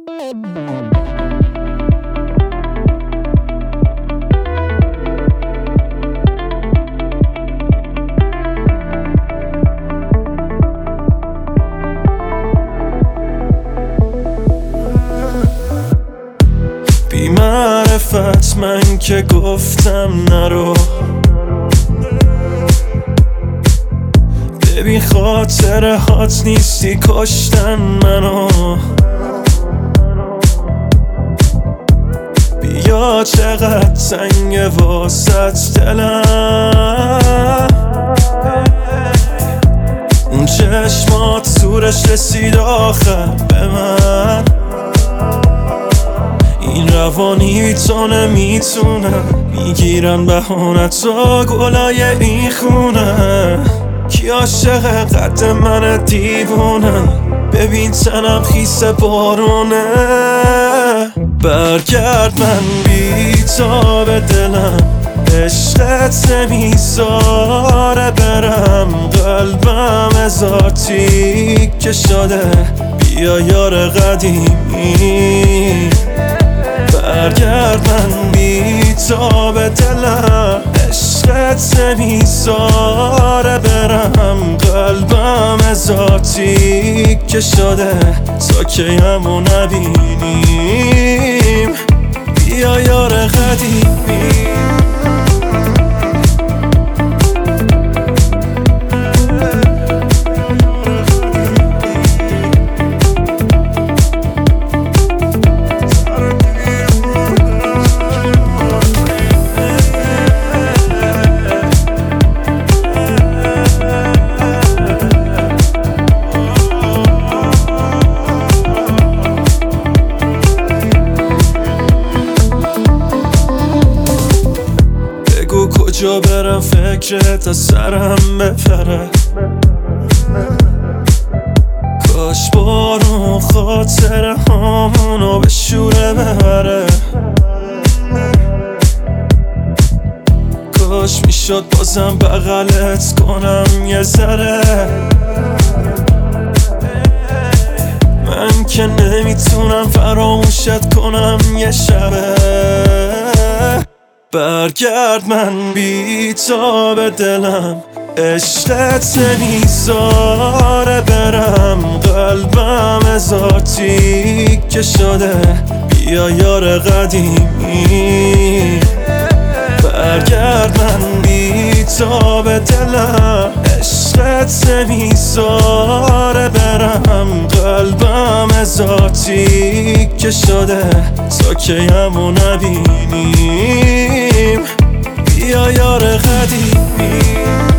بی معرفت من که گفتم نرو، ببین خاطره هات نیستی کشتن منو. بیا چقدر تنگه واسط دلم، اون چشمات زورش رسید آخر به من. این روانی تو نمیتونم، میگیرن بهانتا گلای این خونه. کی عاشق قد من دیوونم، ببین تنم خیس بارونه. برگرد من بی تاب دلم، عشقت نمیذاره برم. قلبم هزار تیکه شده، بیا یار قدیمی. برگرد من بی تاب دلم، عشقت نمیذاره برم. قلبم هزار تیکه شده، تا که همو نبینیم. بیا یار قدیمی. کجا برم فکرت از سرم بپره، کاش بارون خاطره هامونو به شوره ببره. کاش میشد بازم بغلت کنم یه ذره، من که نمیتونم فراموشت کنم یه شبه. برگرد من بی تاب دلم، عشقت نمیذاره برم. قلبم هزار تیکه شده، بیا یار قدیمی. برگرد من بی تاب دلم، عشقت نمیذاره برم. قلبم هزار تیکه شده، تا که همو نبینیم. بیا یار قدیمی.